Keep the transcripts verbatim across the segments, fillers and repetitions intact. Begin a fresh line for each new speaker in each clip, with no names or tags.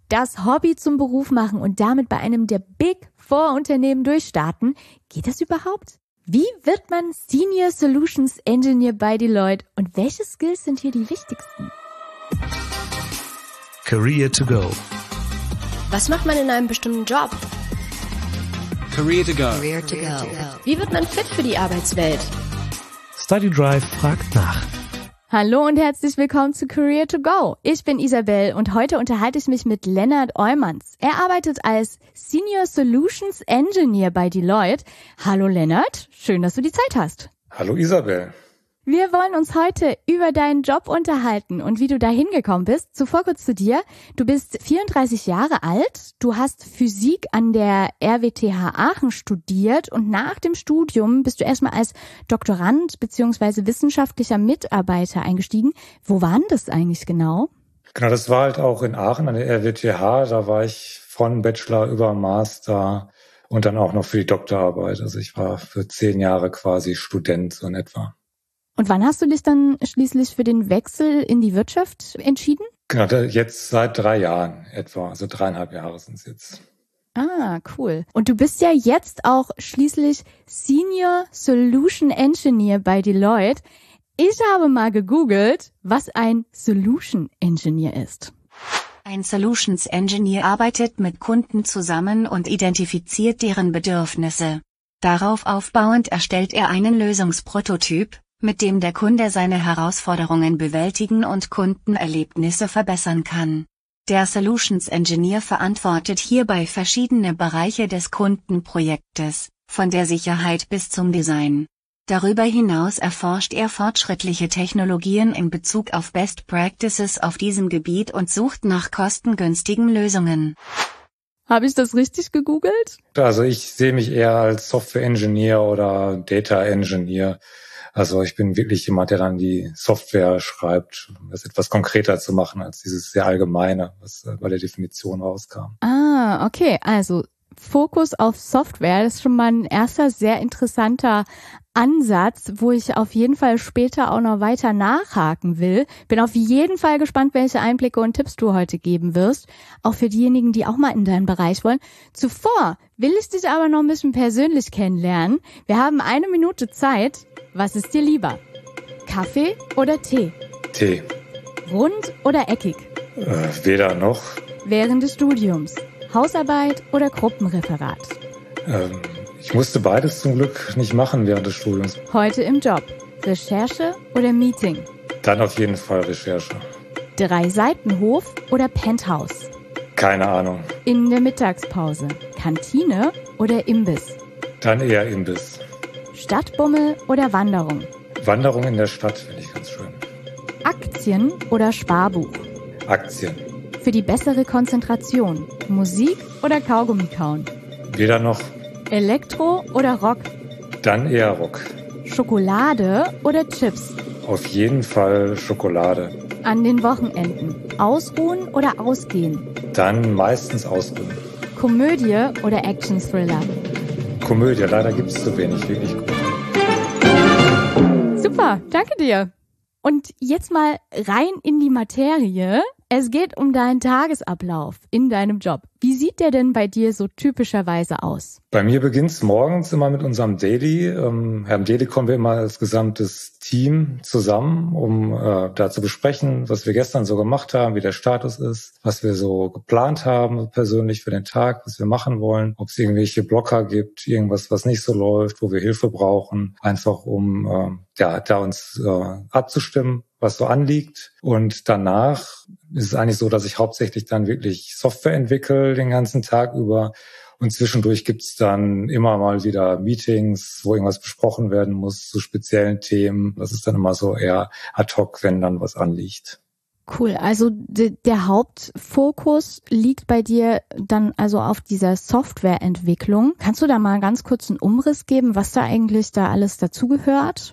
das Hobby zum Beruf machen und damit bei einem der Big Four Unternehmen durchstarten. Geht das überhaupt? Wie wird man Senior Solutions Engineer bei Deloitte und welche Skills sind hier die wichtigsten?
Career to go.
Was macht man in einem bestimmten Job?
Career to go.
Career to go. Wie wird man fit für die Arbeitswelt?
Study Drive fragt nach.
Hallo und herzlich willkommen zu Career to Go. Ich bin Isabel und heute unterhalte ich mich mit Lennart Eumans. Er arbeitet als Senior Solutions Engineer bei Deloitte. Hallo Lennart, schön, dass du die Zeit hast.
Hallo Isabel.
Wir wollen uns heute über deinen Job unterhalten und wie du da hingekommen bist. Zuvor kurz zu dir. Du bist vierunddreißig Jahre alt, du hast Physik an der R W T H Aachen studiert und nach dem Studium bist du erstmal als Doktorand bzw. wissenschaftlicher Mitarbeiter eingestiegen. Wo war denn das eigentlich genau?
Genau, das war halt auch in Aachen an der R W T H. Da war ich von Bachelor über Master und dann auch noch für die Doktorarbeit. Also ich war für zehn Jahre quasi Student so in etwa.
Und wann hast du dich dann schließlich für den Wechsel in die Wirtschaft entschieden?
Genau, jetzt seit drei Jahren etwa, also dreieinhalb Jahre sind es jetzt.
Ah, cool. Und du bist ja jetzt auch schließlich Senior Solution Engineer bei Deloitte. Ich habe mal gegoogelt, was ein Solution Engineer ist.
Ein Solutions Engineer arbeitet mit Kunden zusammen und identifiziert deren Bedürfnisse. Darauf aufbauend erstellt er einen Lösungsprototyp, mit dem der Kunde seine Herausforderungen bewältigen und Kundenerlebnisse verbessern kann. Der Solutions Engineer verantwortet hierbei verschiedene Bereiche des Kundenprojektes, von der Sicherheit bis zum Design. Darüber hinaus erforscht er fortschrittliche Technologien in Bezug auf Best Practices auf diesem Gebiet und sucht nach kostengünstigen Lösungen.
Habe ich das richtig gegoogelt?
Also ich sehe mich eher als Software Engineer oder Data Engineer. Also ich bin wirklich jemand, der dann die Software schreibt, um das etwas konkreter zu machen als dieses sehr allgemeine, was bei der Definition rauskam.
Ah, okay. Also Fokus auf Software, das ist schon mal ein erster sehr interessanter Ansatz, wo ich auf jeden Fall später auch noch weiter nachhaken will. Bin auf jeden Fall gespannt, welche Einblicke und Tipps du heute geben wirst. Auch für diejenigen, die auch mal in deinen Bereich wollen. Zuvor will ich dich aber noch ein bisschen persönlich kennenlernen. Wir haben eine Minute Zeit. Was ist dir lieber? Kaffee oder Tee?
Tee.
Rund oder eckig?
Äh, weder noch.
Während des Studiums? Hausarbeit oder Gruppenreferat?
Ähm, ich musste beides zum Glück nicht machen während des Studiums.
Heute im Job? Recherche oder Meeting?
Dann auf jeden Fall Recherche.
Drei Seitenhof oder Penthouse?
Keine Ahnung.
In der Mittagspause? Kantine oder Imbiss?
Dann eher Imbiss.
Stadtbummel oder Wanderung?
Wanderung in der Stadt finde ich ganz schön.
Aktien oder Sparbuch?
Aktien.
Für die bessere Konzentration? Musik oder Kaugummi kauen?
Weder noch.
Elektro oder Rock?
Dann eher Rock.
Schokolade oder Chips?
Auf jeden Fall Schokolade.
An den Wochenenden? Ausruhen oder ausgehen?
Dann meistens ausruhen.
Komödie oder Action-Thriller?
Komödie, leider gibt es zu wenig, wirklich gut.
Super, danke dir. Und jetzt mal rein in die Materie. Es geht um deinen Tagesablauf in deinem Job. Wie sieht der denn bei dir so typischerweise aus?
Bei mir beginnt es morgens immer mit unserem Daily. Ähm, Im Daily kommen wir immer als gesamtes Team zusammen, um äh, da zu besprechen, was wir gestern so gemacht haben, wie der Status ist, was wir so geplant haben persönlich für den Tag, was wir machen wollen, ob es irgendwelche Blocker gibt, irgendwas, was nicht so läuft, wo wir Hilfe brauchen, einfach um äh, ja, da uns äh, abzustimmen, was so anliegt. Und danach ist es eigentlich so, dass ich hauptsächlich dann wirklich Software entwickle den ganzen Tag über. Und zwischendurch gibt's dann immer mal wieder Meetings, wo irgendwas besprochen werden muss zu speziellen Themen. Das ist dann immer so eher ad hoc, wenn dann was anliegt.
Cool, also de- der Hauptfokus liegt bei dir dann also auf dieser Softwareentwicklung. Kannst du da mal ganz kurz einen Umriss geben, was da eigentlich da alles dazugehört?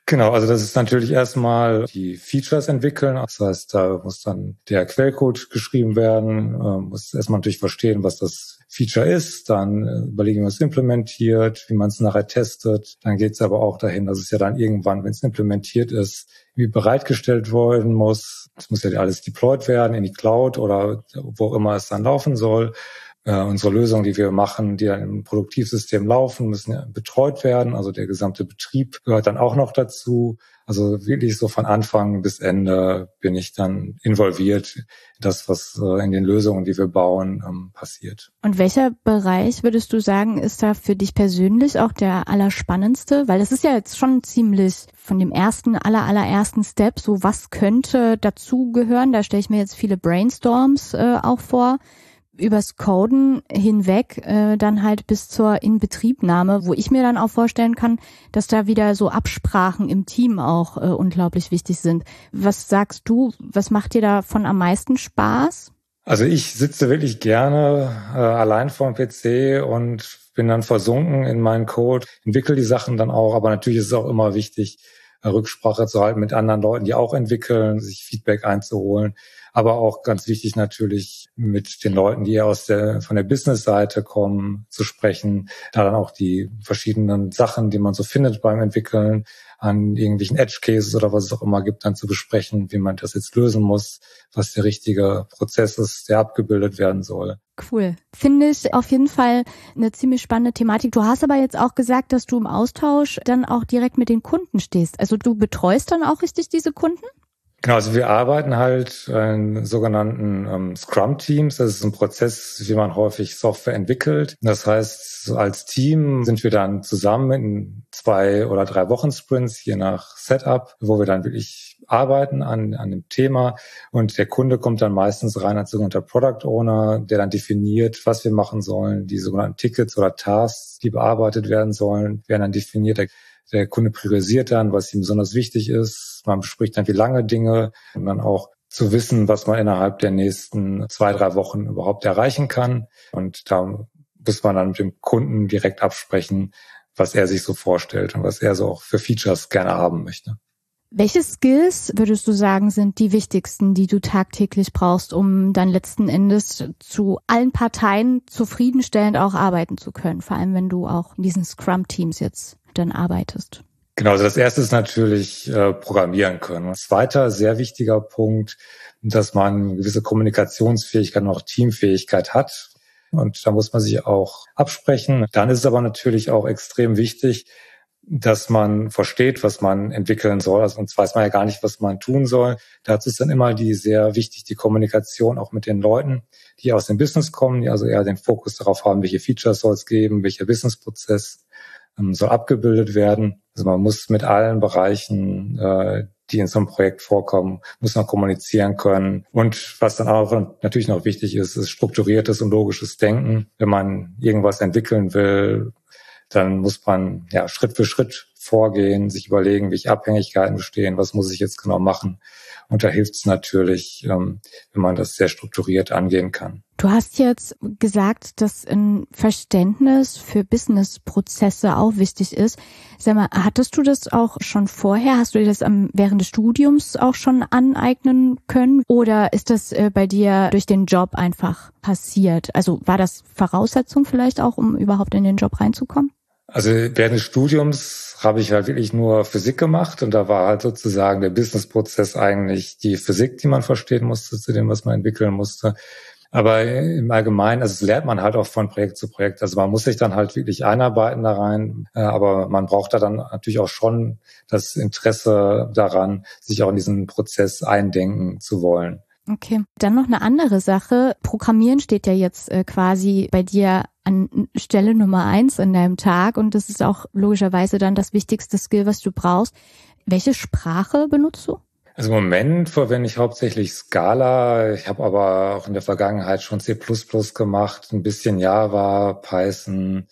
Genau, also das ist natürlich erstmal die Features entwickeln. Das heißt, da muss dann der Quellcode geschrieben werden, äh, muss erstmal natürlich verstehen, was das Feature ist, dann äh, überlegen, wie man es implementiert, wie man es nachher testet. Dann geht es aber auch dahin, dass es ja dann irgendwann, wenn es implementiert ist, wie bereitgestellt werden muss. Es muss ja alles deployed werden in die Cloud oder wo immer es dann laufen soll. Äh, unsere Lösungen, die wir machen, die dann im Produktivsystem laufen, müssen ja betreut werden. Also der gesamte Betrieb gehört dann auch noch dazu. Also wirklich so von Anfang bis Ende bin ich dann involviert in das, was äh, in den Lösungen, die wir bauen, ähm, passiert.
Und welcher Bereich, würdest du sagen, ist da für dich persönlich auch der allerspannendste? Weil das ist ja jetzt schon ziemlich von dem ersten, aller, allerersten Step, so was könnte dazugehören? Da stelle ich mir jetzt viele Brainstorms äh, auch vor. Übers Coden hinweg äh, dann halt bis zur Inbetriebnahme, wo ich mir dann auch vorstellen kann, dass da wieder so Absprachen im Team auch äh, unglaublich wichtig sind. Was sagst du, was macht dir davon am meisten Spaß?
Also ich sitze wirklich gerne äh, allein vor dem P C und bin dann versunken in meinen Code, entwickle die Sachen dann auch, aber natürlich ist es auch immer wichtig, Rücksprache zu halten mit anderen Leuten, die auch entwickeln, sich Feedback einzuholen. Aber auch ganz wichtig natürlich mit den Leuten, die aus der, von der Business-Seite kommen, zu sprechen, da dann auch die verschiedenen Sachen, die man so findet beim Entwickeln, an irgendwelchen Edge-Cases oder was es auch immer gibt, dann zu besprechen, wie man das jetzt lösen muss, was der richtige Prozess ist, der abgebildet werden soll.
Cool. Finde ich auf jeden Fall eine ziemlich spannende Thematik. Du hast aber jetzt auch gesagt, dass du im Austausch dann auch direkt mit den Kunden stehst. Also du betreust dann auch richtig diese Kunden?
Genau, also wir arbeiten halt in sogenannten ähm, Scrum-Teams. Das ist ein Prozess, wie man häufig Software entwickelt. Das heißt, als Team sind wir dann zusammen in zwei oder drei Wochen Sprints, je nach Setup, wo wir dann wirklich arbeiten an, an dem Thema. Und der Kunde kommt dann meistens rein als sogenannter Product Owner, der dann definiert, was wir machen sollen. Die sogenannten Tickets oder Tasks, die bearbeitet werden sollen, werden dann definiert. Der, der Kunde priorisiert dann, was ihm besonders wichtig ist. Man bespricht dann, wie lange Dinge, und dann auch zu wissen, was man innerhalb der nächsten zwei, drei Wochen überhaupt erreichen kann. Und da muss man dann mit dem Kunden direkt absprechen, was er sich so vorstellt und was er so auch für Features gerne haben möchte.
Welche Skills, würdest du sagen, sind die wichtigsten, die du tagtäglich brauchst, um dann letzten Endes zu allen Parteien zufriedenstellend auch arbeiten zu können? Vor allem, wenn du auch in diesen Scrum-Teams jetzt dann arbeitest.
Genau, also das erste ist natürlich äh, programmieren können. Ein zweiter sehr wichtiger Punkt, dass man eine gewisse Kommunikationsfähigkeit und auch Teamfähigkeit hat. Und da muss man sich auch absprechen. Dann ist es aber natürlich auch extrem wichtig, dass man versteht, was man entwickeln soll. Also sonst weiß man ja gar nicht, was man tun soll. Dazu ist dann immer die sehr wichtig, die Kommunikation auch mit den Leuten, die aus dem Business kommen, die also eher den Fokus darauf haben, welche Features soll es geben, welcher Businessprozess ähm, soll abgebildet werden. Also man muss mit allen Bereichen, äh, die in so einem Projekt vorkommen, muss man kommunizieren können. Und was dann auch natürlich noch wichtig ist, ist strukturiertes und logisches Denken. Wenn man irgendwas entwickeln will, dann muss man ja Schritt für Schritt vorgehen, sich überlegen, welche Abhängigkeiten bestehen, was muss ich jetzt genau machen. Und da hilft es natürlich, ähm, wenn man das sehr strukturiert angehen kann.
Du hast jetzt gesagt, dass ein Verständnis für Businessprozesse auch wichtig ist. Sag mal, hattest du das auch schon vorher? Hast du dir das am, während des Studiums auch schon aneignen können? Oder ist das äh, bei dir durch den Job einfach passiert? Also war das Voraussetzung vielleicht auch, um überhaupt in den Job reinzukommen?
Also während des Studiums habe ich halt wirklich nur Physik gemacht und da war halt sozusagen der Businessprozess eigentlich die Physik, die man verstehen musste, zu dem, was man entwickeln musste. Aber im Allgemeinen, also das lernt man halt auch von Projekt zu Projekt. Also man muss sich dann halt wirklich einarbeiten da rein, aber man braucht da dann natürlich auch schon das Interesse daran, sich auch in diesen Prozess eindenken zu wollen.
Okay, dann noch eine andere Sache. Programmieren steht ja jetzt äh, quasi bei dir an Stelle Nummer eins in deinem Tag und das ist auch logischerweise dann das wichtigste Skill, was du brauchst. Welche Sprache benutzt du?
Also im Moment verwende ich hauptsächlich Scala. Ich habe aber auch in der Vergangenheit schon C plus plus gemacht, ein bisschen Java, Python,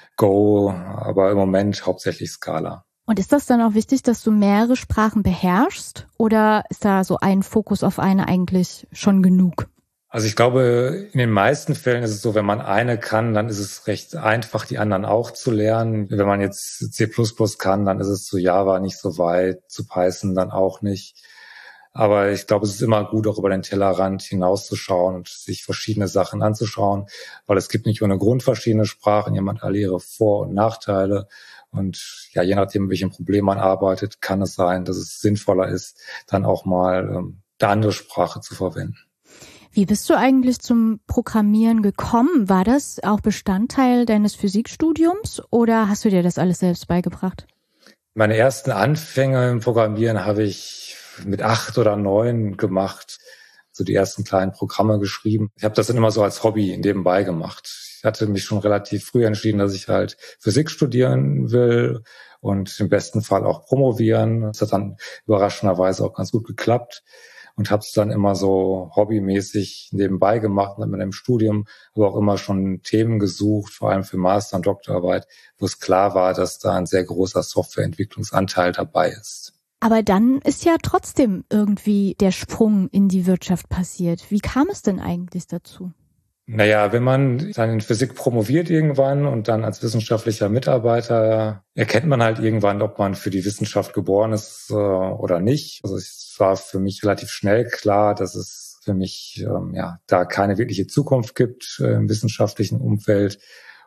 Go, aber im Moment hauptsächlich Scala.
Und ist das dann auch wichtig, dass du mehrere Sprachen beherrschst oder ist da so ein Fokus auf eine eigentlich schon genug?
Also ich glaube, in den meisten Fällen ist es so, wenn man eine kann, dann ist es recht einfach, die anderen auch zu lernen. Wenn man jetzt C plus plus kann, dann ist es zu Java nicht so weit, zu Python dann auch nicht. Aber ich glaube, es ist immer gut, auch über den Tellerrand hinauszuschauen und sich verschiedene Sachen anzuschauen, weil es gibt nicht ohne Grund verschiedene Sprachen, jemand alle ihre Vor- und Nachteile. Und ja, je nachdem, mit welchem Problem man arbeitet, kann es sein, dass es sinnvoller ist, dann auch mal ähm, eine andere Sprache zu verwenden.
Wie bist du eigentlich zum Programmieren gekommen? War das auch Bestandteil deines Physikstudiums oder hast du dir das alles selbst beigebracht?
Meine ersten Anfänge im Programmieren habe ich mit acht oder neun gemacht, so die ersten kleinen Programme geschrieben. Ich habe das dann immer so als Hobby nebenbei gemacht. Ich hatte mich schon relativ früh entschieden, dass ich halt Physik studieren will und im besten Fall auch promovieren. Das hat dann überraschenderweise auch ganz gut geklappt und habe es dann immer so hobbymäßig nebenbei gemacht mit meinem Studium, aber auch immer schon Themen gesucht, vor allem für Master- und Doktorarbeit, wo es klar war, dass da ein sehr großer Softwareentwicklungsanteil dabei ist.
Aber dann ist ja trotzdem irgendwie der Sprung in die Wirtschaft passiert. Wie kam es denn eigentlich dazu?
Naja, wenn man dann in Physik promoviert irgendwann und dann als wissenschaftlicher Mitarbeiter erkennt man halt irgendwann, ob man für die Wissenschaft geboren ist äh, oder nicht. Also es war für mich relativ schnell klar, dass es für mich ähm, ja da keine wirkliche Zukunft gibt äh, im wissenschaftlichen Umfeld.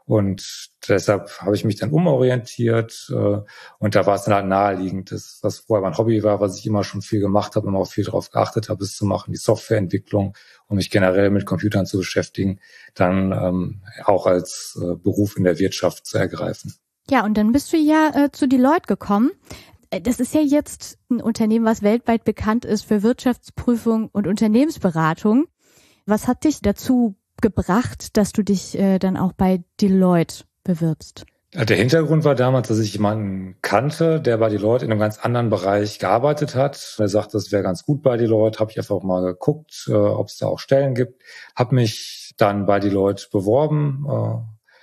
Und deshalb habe ich mich dann umorientiert äh, und da war es dann halt naheliegend, das, was vorher mein Hobby war, was ich immer schon viel gemacht habe und auch viel darauf geachtet habe, es zu machen, die Softwareentwicklung, um mich generell mit Computern zu beschäftigen, dann ähm, auch als äh, Beruf in der Wirtschaft zu ergreifen.
Ja, und dann bist du ja äh, zu Deloitte gekommen. Das ist ja jetzt ein Unternehmen, was weltweit bekannt ist für Wirtschaftsprüfung und Unternehmensberatung. Was hat dich dazu gebracht, dass du dich äh, dann auch bei Deloitte bewirbst?
Der Hintergrund war damals, dass ich jemanden kannte, der bei Deloitte in einem ganz anderen Bereich gearbeitet hat. Er sagte, das wäre ganz gut bei Deloitte. Habe ich einfach mal geguckt, äh, ob es da auch Stellen gibt. Habe mich dann bei Deloitte beworben, äh,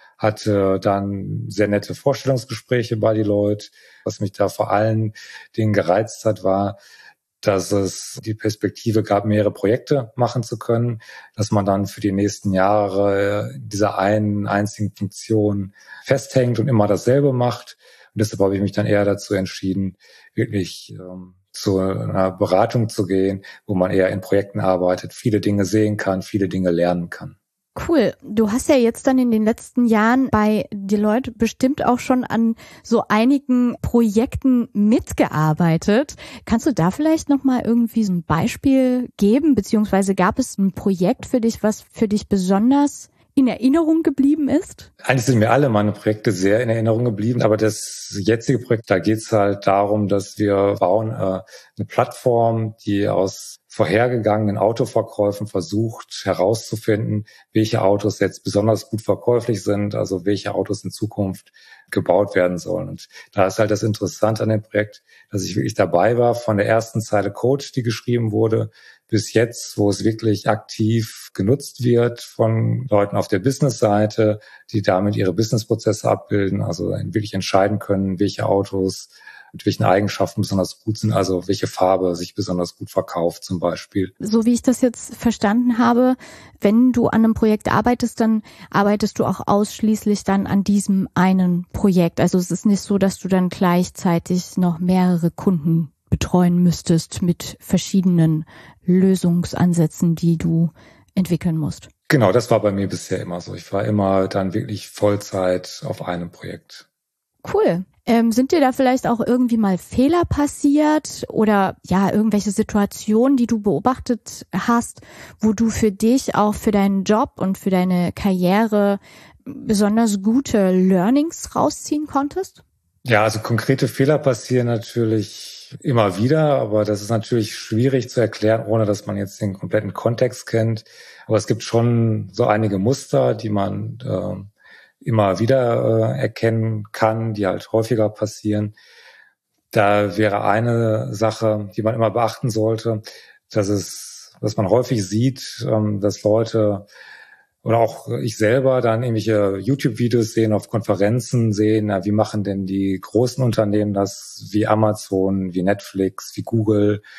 hatte dann sehr nette Vorstellungsgespräche bei Deloitte. Was mich da vor allen Dingen gereizt hat, war, dass es die Perspektive gab, mehrere Projekte machen zu können, dass man dann für die nächsten Jahre in dieser einen einzigen Funktion festhängt und immer dasselbe macht. Und deshalb habe ich mich dann eher dazu entschieden, wirklich ähm, zu einer Beratung zu gehen, wo man eher in Projekten arbeitet, viele Dinge sehen kann, viele Dinge lernen kann.
Cool. Du hast ja jetzt dann in den letzten Jahren bei Deloitte bestimmt auch schon an so einigen Projekten mitgearbeitet. Kannst du da vielleicht nochmal irgendwie so ein Beispiel geben? Beziehungsweise gab es ein Projekt für dich, was für dich besonders in Erinnerung geblieben ist?
Eigentlich sind mir alle meine Projekte sehr in Erinnerung geblieben, aber das jetzige Projekt, da geht es halt darum, dass wir bauen äh, eine Plattform, die aus vorhergegangenen Autoverkäufen versucht herauszufinden, welche Autos jetzt besonders gut verkäuflich sind, also welche Autos in Zukunft gebaut werden sollen. Und da ist halt das Interessante an dem Projekt, dass ich wirklich dabei war von der ersten Zeile Code, die geschrieben wurde, bis jetzt, wo es wirklich aktiv genutzt wird von Leuten auf der Business-Seite, die damit ihre Businessprozesse abbilden, also wirklich entscheiden können, welche Autos mit welchen Eigenschaften besonders gut sind, also welche Farbe sich besonders gut verkauft zum Beispiel.
So wie ich das jetzt verstanden habe, wenn du an einem Projekt arbeitest, dann arbeitest du auch ausschließlich dann an diesem einen Projekt. Also es ist nicht so, dass du dann gleichzeitig noch mehrere Kunden betreuen müsstest mit verschiedenen Lösungsansätzen, die du entwickeln musst.
Genau, das war bei mir bisher immer so. Ich war immer dann wirklich Vollzeit auf einem Projekt.
Cool. Ähm, sind dir da vielleicht auch irgendwie mal Fehler passiert oder ja, irgendwelche Situationen, die du beobachtet hast, wo du für dich auch für deinen Job und für deine Karriere besonders gute Learnings rausziehen konntest?
Ja, also konkrete Fehler passieren natürlich immer wieder, aber das ist natürlich schwierig zu erklären, ohne dass man jetzt den kompletten Kontext kennt. Aber es gibt schon so einige Muster, die man äh, immer wieder äh, erkennen kann, die halt häufiger passieren. Da wäre eine Sache, die man immer beachten sollte, dass es, dass man häufig sieht, ähm, dass Leute oder auch ich selber dann irgendwelche YouTube-Videos sehen, auf Konferenzen sehen, na, wie machen denn die großen Unternehmen das, wie Amazon, wie Netflix, wie Google,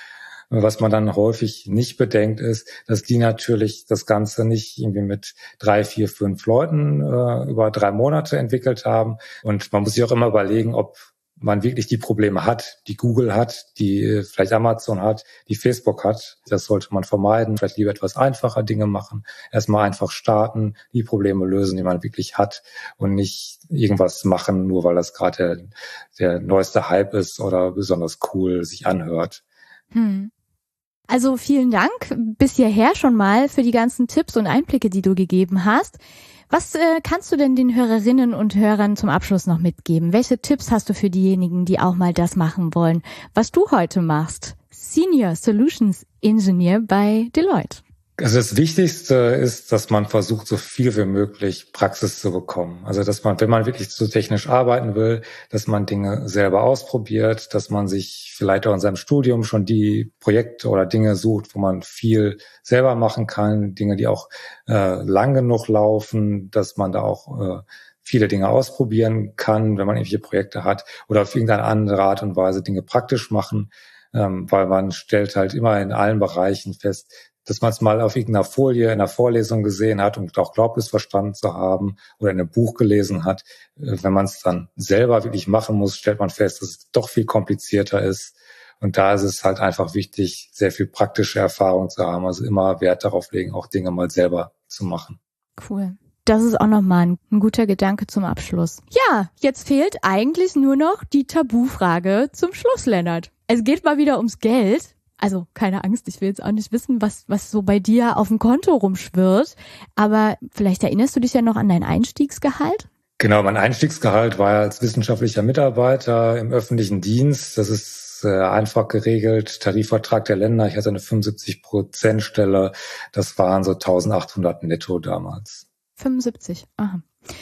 Was man dann häufig nicht bedenkt, ist, dass die natürlich das Ganze nicht irgendwie mit drei, vier, fünf Leuten äh, über drei Monate entwickelt haben. Und man muss sich auch immer überlegen, ob man wirklich die Probleme hat, die Google hat, die vielleicht Amazon hat, die Facebook hat. Das sollte man vermeiden. Vielleicht lieber etwas einfacher Dinge machen. Erstmal einfach starten, die Probleme lösen, die man wirklich hat und nicht irgendwas machen, nur weil das gerade der, der neueste Hype ist oder besonders cool sich anhört.
Hm. Also vielen Dank bis hierher schon mal für die ganzen Tipps und Einblicke, die du gegeben hast. Was äh, kannst du denn den Hörerinnen und Hörern zum Abschluss noch mitgeben? Welche Tipps hast du für diejenigen, die auch mal das machen wollen, was du heute machst? Senior Solutions Engineer bei Deloitte.
Also das Wichtigste ist, dass man versucht, so viel wie möglich Praxis zu bekommen. Also dass man, wenn man wirklich so technisch arbeiten will, dass man Dinge selber ausprobiert, dass man sich vielleicht auch in seinem Studium schon die Projekte oder Dinge sucht, wo man viel selber machen kann, Dinge, die auch äh, lang genug laufen, dass man da auch äh, viele Dinge ausprobieren kann, wenn man irgendwelche Projekte hat oder auf irgendeine andere Art und Weise Dinge praktisch machen, ähm, weil man stellt halt immer in allen Bereichen fest, dass man es mal auf irgendeiner Folie in einer Vorlesung gesehen hat und auch glaubt, es verstanden zu haben oder in einem Buch gelesen hat. Wenn man es dann selber wirklich machen muss, stellt man fest, dass es doch viel komplizierter ist. Und da ist es halt einfach wichtig, sehr viel praktische Erfahrung zu haben. Also immer Wert darauf legen, auch Dinge mal selber zu machen.
Cool. Das ist auch nochmal ein, ein guter Gedanke zum Abschluss. Ja, jetzt fehlt eigentlich nur noch die Tabufrage zum Schluss, Lennart. Es geht mal wieder ums Geld. Also keine Angst, ich will jetzt auch nicht wissen, was was so bei dir auf dem Konto rumschwirrt. Aber vielleicht erinnerst du dich ja noch an dein Einstiegsgehalt?
Genau, mein Einstiegsgehalt war ja als wissenschaftlicher Mitarbeiter im öffentlichen Dienst. Das ist äh, einfach geregelt, Tarifvertrag der Länder. Ich hatte eine fünfundsiebzig Prozent Stelle. Das waren so eintausendachthundert netto damals.
fünfundsiebzig, aha.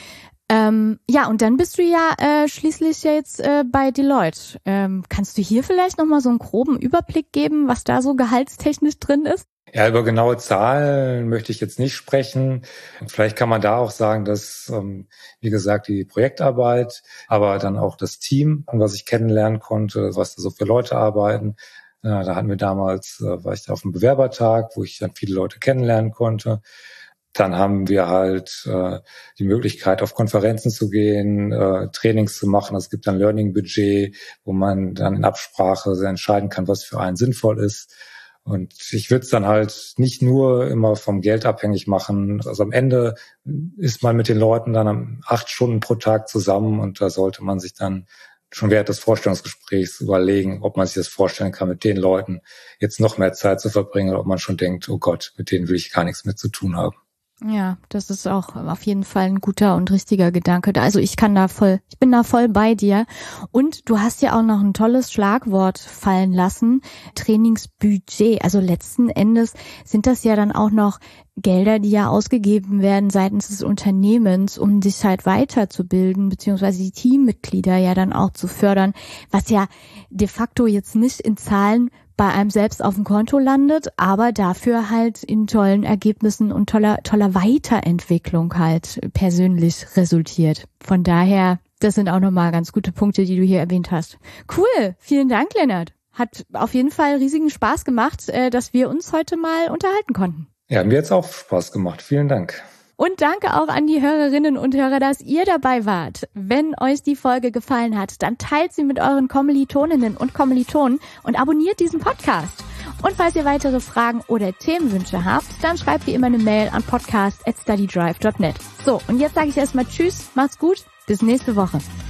Ähm, ja, und dann bist du ja äh, schließlich jetzt äh, bei Deloitte. Ähm, kannst du hier vielleicht nochmal so einen groben Überblick geben, was da so gehaltstechnisch drin ist?
Ja, über genaue Zahlen möchte ich jetzt nicht sprechen. Vielleicht kann man da auch sagen, dass, ähm, wie gesagt, die Projektarbeit, aber dann auch das Team, was ich kennenlernen konnte, was da so für Leute arbeiten. Ja, da hatten wir damals, äh, war ich da auf einem Bewerbertag, wo ich dann viele Leute kennenlernen konnte. Dann haben wir halt äh, die Möglichkeit, auf Konferenzen zu gehen, äh, Trainings zu machen. Es gibt ein Learning-Budget, wo man dann in Absprache entscheiden kann, was für einen sinnvoll ist. Und ich würde es dann halt nicht nur immer vom Geld abhängig machen. Also am Ende ist man mit den Leuten dann acht Stunden pro Tag zusammen und da sollte man sich dann schon während des Vorstellungsgesprächs überlegen, ob man sich das vorstellen kann, mit den Leuten jetzt noch mehr Zeit zu verbringen oder ob man schon denkt, oh Gott, mit denen will ich gar nichts mehr zu tun haben.
Ja, das ist auch auf jeden Fall ein guter und richtiger Gedanke. Also ich kann da voll, ich bin da voll bei dir. Und du hast ja auch noch ein tolles Schlagwort fallen lassen, Trainingsbudget. Also letzten Endes sind das ja dann auch noch Gelder, die ja ausgegeben werden seitens des Unternehmens, um dich halt weiterzubilden, beziehungsweise die Teammitglieder ja dann auch zu fördern, was ja de facto jetzt nicht in Zahlen bei einem selbst auf dem Konto landet, aber dafür halt in tollen Ergebnissen und toller toller Weiterentwicklung halt persönlich resultiert. Von daher, das sind auch nochmal ganz gute Punkte, die du hier erwähnt hast. Cool, vielen Dank, Lennart. Hat auf jeden Fall riesigen Spaß gemacht, dass wir uns heute mal unterhalten konnten.
Ja, mir hat's auch Spaß gemacht. Vielen Dank.
Und danke auch an die Hörerinnen und Hörer, dass ihr dabei wart. Wenn euch die Folge gefallen hat, dann teilt sie mit euren Kommilitoninnen und Kommilitonen und abonniert diesen Podcast. Und falls ihr weitere Fragen oder Themenwünsche habt, dann schreibt wie immer eine Mail an podcast at studydrive dot net. So, und jetzt sage ich erstmal Tschüss, macht's gut, bis nächste Woche.